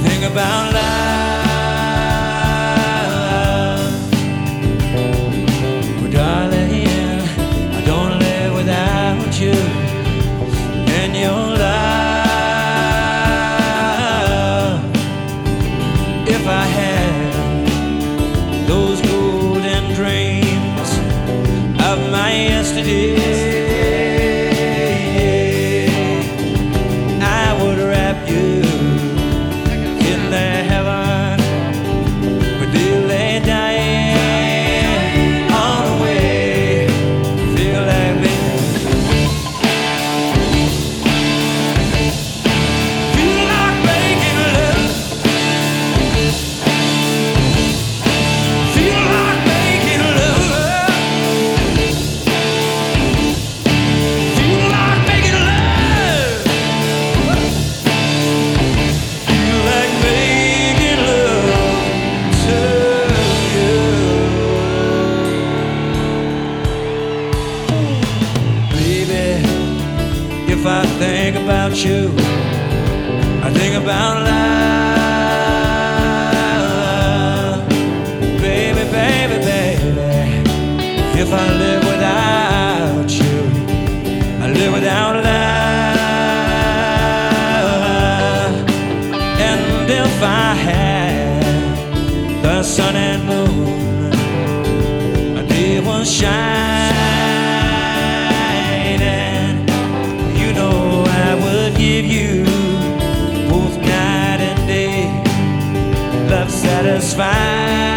Think about love. Oh, darling, I don't live without you and your love. If I had those golden dreams of my yesterday, if I think about you, I think about love. Baby, baby, baby, if I live without you, I live without love. And if I had the sun and moon, a day will shine. Give you both night and day, love satisfied.